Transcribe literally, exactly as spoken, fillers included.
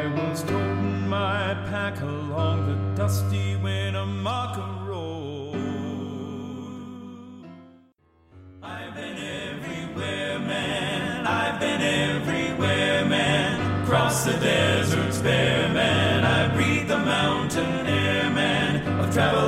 was toting my pack along the dusty Winnemucca Road. I've been everywhere, man, I've been everywhere, man. Across the deserts bare, man, I breathe the mountain air, man. I've traveled